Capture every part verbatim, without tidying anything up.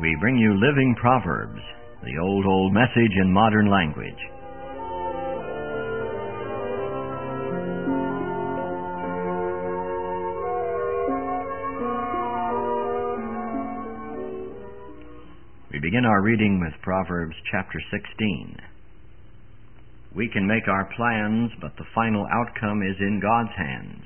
we bring you Living Proverbs, the old, old message in modern language. We begin our reading with Proverbs chapter sixteen. We can make our plans, but the final outcome is in God's hands.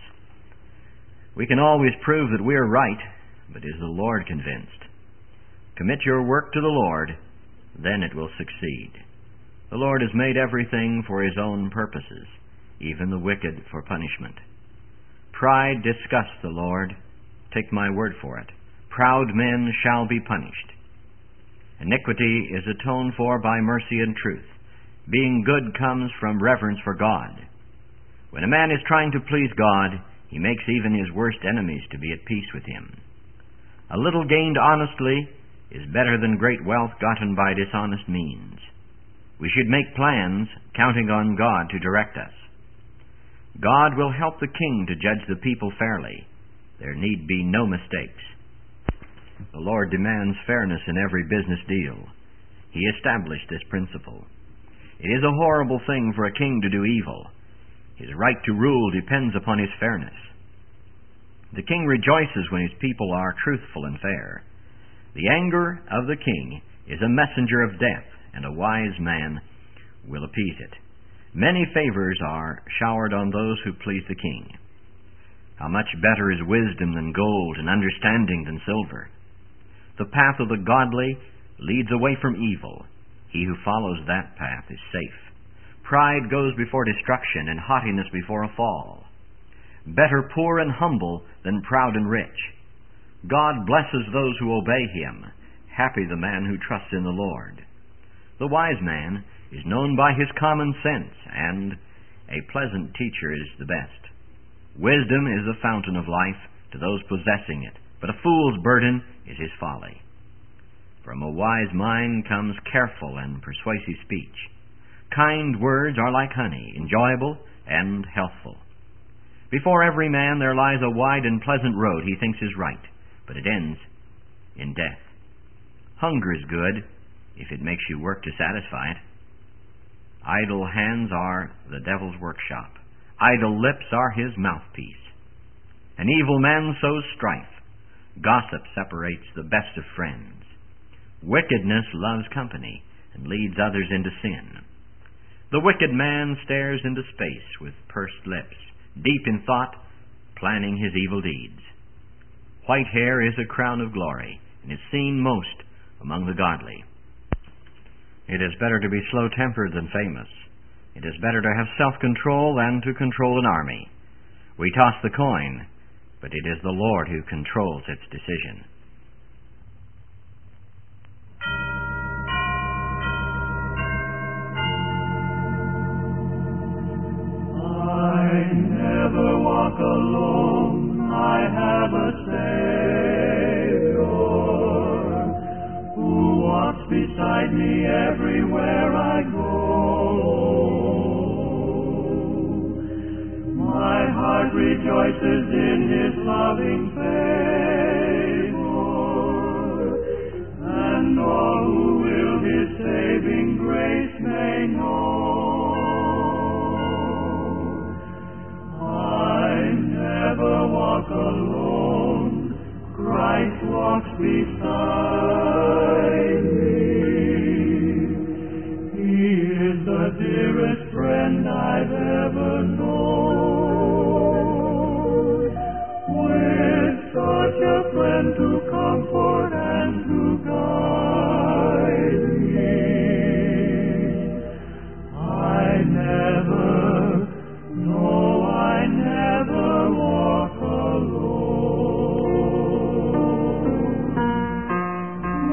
We can always prove that we are right, but is the Lord convinced? Commit your work to the Lord, then it will succeed. The Lord has made everything for His own purposes, even the wicked for punishment. Pride disgusts the Lord. Take my word for it. Proud men shall be punished. Iniquity is atoned for by mercy and truth. Being good comes from reverence for God. When a man is trying to please God, he makes even his worst enemies to be at peace with him. A little gained honestly is better than great wealth gotten by dishonest means. We should make plans, counting on God to direct us. God will help the king to judge the people fairly. There need be no mistakes. The Lord demands fairness in every business deal. He established this principle. It is a horrible thing for a king to do evil. His right to rule depends upon his fairness. The king rejoices when his people are truthful and fair. The anger of the king is a messenger of death, and a wise man will appease it. Many favors are showered on those who please the king. How much better is wisdom than gold, and understanding than silver. The path of the godly leads away from evil. He who follows that path is safe. Pride goes before destruction, and haughtiness before a fall. Better poor and humble than proud and rich. God blesses those who obey Him. Happy the man who trusts in the Lord. The wise man is known by his common sense, and a pleasant teacher is the best. Wisdom is the fountain of life to those possessing it, but a fool's burden is his folly. From a wise mind comes careful and persuasive speech. Kind words are like honey, enjoyable and healthful. Before every man there lies a wide and pleasant road he thinks is right, but it ends in death. Hunger is good if it makes you work to satisfy it. Idle hands are the devil's workshop. Idle lips are his mouthpiece. An evil man sows strife. Gossip separates the best of friends. Wickedness loves company and leads others into sin. The wicked man stares into space with pursed lips, deep in thought, planning his evil deeds. White hair is a crown of glory, and is seen most among the godly. It is better to be slow-tempered than famous. It is better to have self-control than to control an army. We toss the coin, but it is the Lord who controls its decision. I never walk alone, I have a Savior, who walks beside me everywhere I go. My heart rejoices in His loving favor, and all who will His saving grace may know. Never walk alone, Christ walks beside me. He is the dearest friend I've ever known, with such a friend to comfort and to guide me. I never, no, I never walk alone.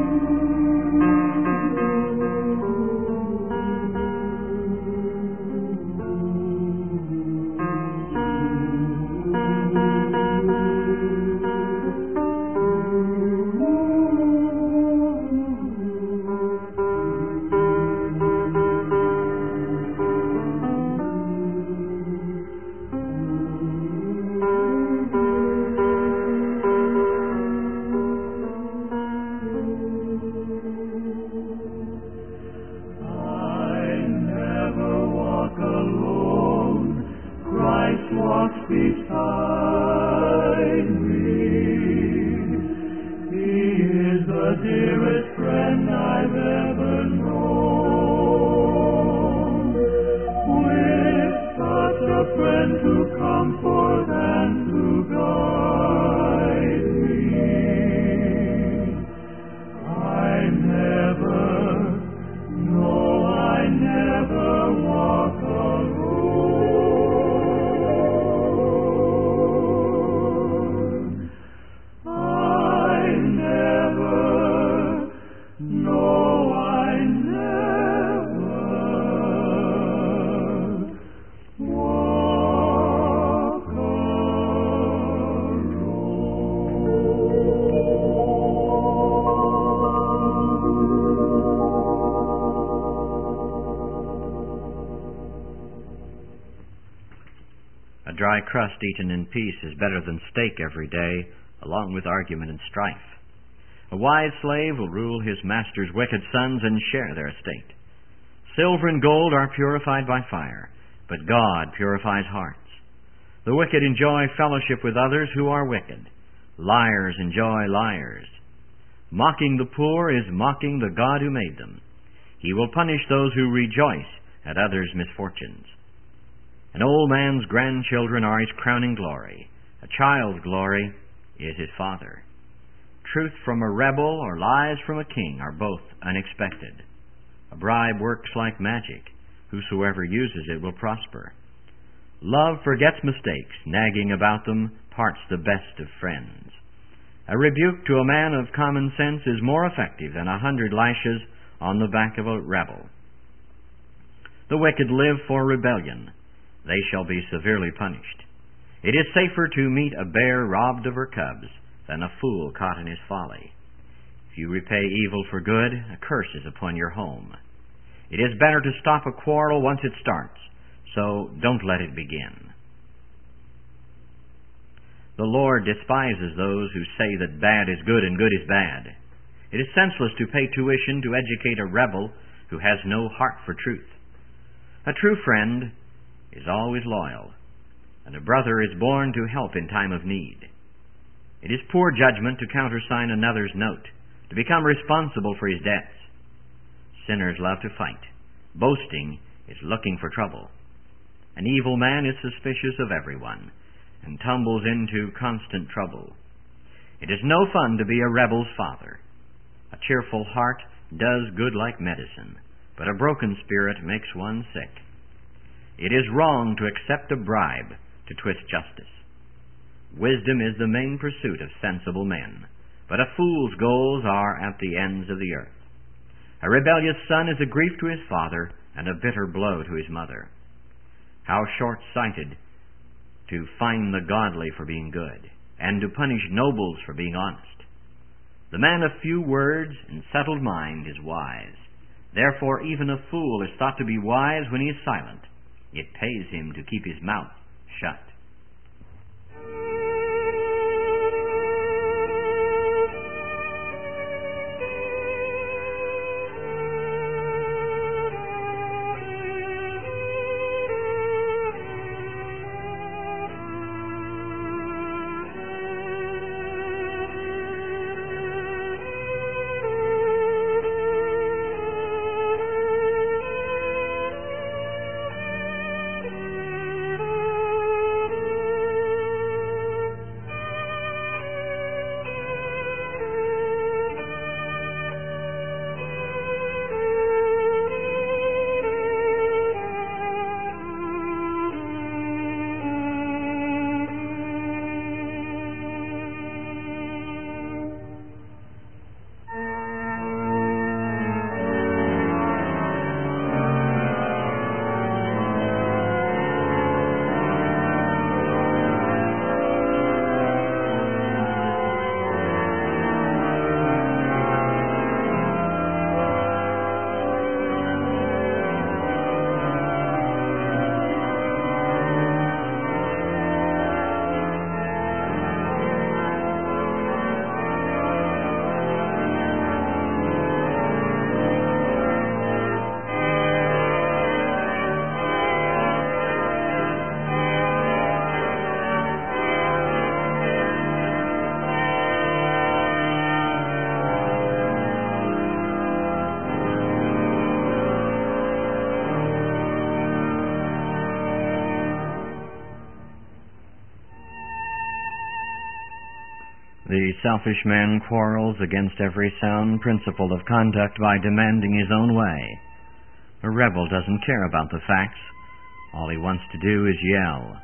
The dearest friend I've ever known, with such a friend to comfort and to guide me. I never, no, I never walk alone. I never, no, I never walk A dry crust eaten in peace is better than steak every day, along with argument and strife. A wise slave will rule his master's wicked sons and share their estate. Silver and gold are purified by fire, but God purifies hearts. The wicked enjoy fellowship with others who are wicked. Liars enjoy liars. Mocking the poor is mocking the God who made them. He will punish those who rejoice at others' misfortunes. An old man's grandchildren are his crowning glory. A child's glory is his father. Truth from a rebel or lies from a king are both unexpected. A bribe works like magic. Whosoever uses it will prosper. Love forgets mistakes. Nagging about them parts the best of friends. A rebuke to a man of common sense is more effective than a hundred lashes on the back of a rebel. The wicked live for rebellion. They shall be severely punished. It is safer to meet a bear robbed of her cubs than a fool caught in his folly. If you repay evil for good, a curse is upon your home. It is better to stop a quarrel once it starts, so don't let it begin. The Lord despises those who say that bad is good and good is bad. It is senseless to pay tuition to educate a rebel who has no heart for truth. A true friend is always loyal, and a brother is born to help in time of need. It is poor judgment to countersign another's note, to become responsible for his debts. Sinners love to fight. Boasting is looking for trouble. An evil man is suspicious of everyone, and tumbles into constant trouble. It is no fun to be a rebel's father. A cheerful heart does good like medicine, but a broken spirit makes one sick. It is wrong to accept a bribe to twist justice. Wisdom is the main pursuit of sensible men, but a fool's goals are at the ends of the earth. A rebellious son is a grief to his father and a bitter blow to his mother. How short-sighted to fine the godly for being good, and to punish nobles for being honest. The man of few words and settled mind is wise. Therefore even a fool is thought to be wise when he is silent. It pays him to keep his mouth shut. The selfish man quarrels against every sound principle of conduct by demanding his own way. A rebel doesn't care about the facts. All he wants to do is yell.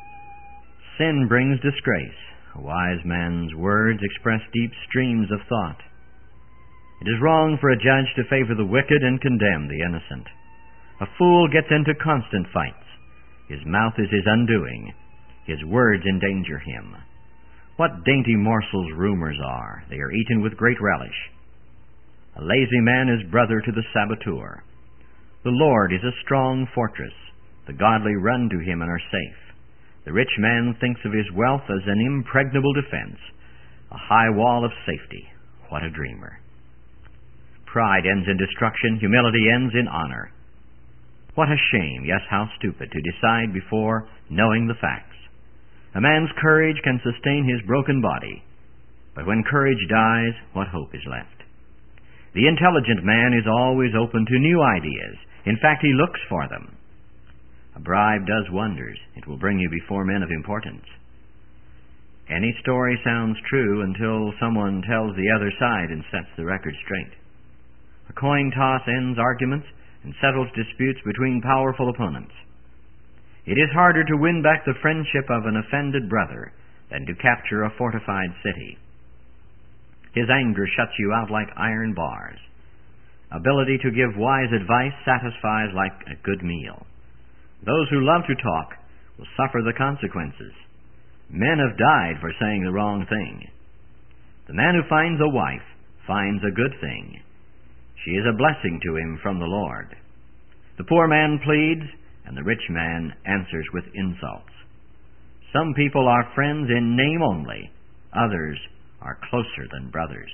Sin brings disgrace. A wise man's words express deep streams of thought. It is wrong for a judge to favor the wicked and condemn the innocent. A fool gets into constant fights. His mouth is his undoing. His words endanger him. What dainty morsels rumors are! They are eaten with great relish. A lazy man is brother to the saboteur. The Lord is a strong fortress. The godly run to him and are safe. The rich man thinks of his wealth as an impregnable defense, a high wall of safety. What a dreamer! Pride ends in destruction. Humility ends in honor. What a shame, yes, how stupid, to decide before knowing the facts. A man's courage can sustain his broken body, but when courage dies, what hope is left? The intelligent man is always open to new ideas. In fact, he looks for them. A bribe does wonders. It will bring you before men of importance. Any story sounds true until someone tells the other side and sets the record straight. A coin toss ends arguments and settles disputes between powerful opponents. It is harder to win back the friendship of an offended brother than to capture a fortified city. His anger shuts you out like iron bars. Ability to give wise advice satisfies like a good meal. Those who love to talk will suffer the consequences. Men have died for saying the wrong thing. The man who finds a wife finds a good thing. She is a blessing to him from the Lord. The poor man pleads, and the rich man answers with insults. Some people are friends in name only. Others are closer than brothers.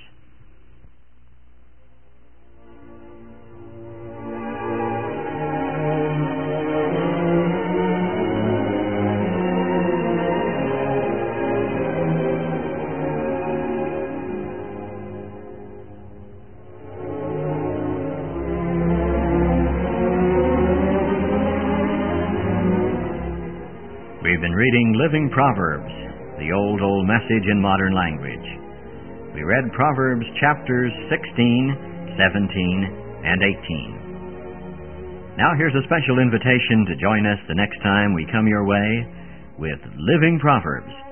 We've been reading Living Proverbs, the old, old message in modern language. We read Proverbs chapters sixteen, seventeen, and eighteen. Now here's a special invitation to join us the next time we come your way with Living Proverbs.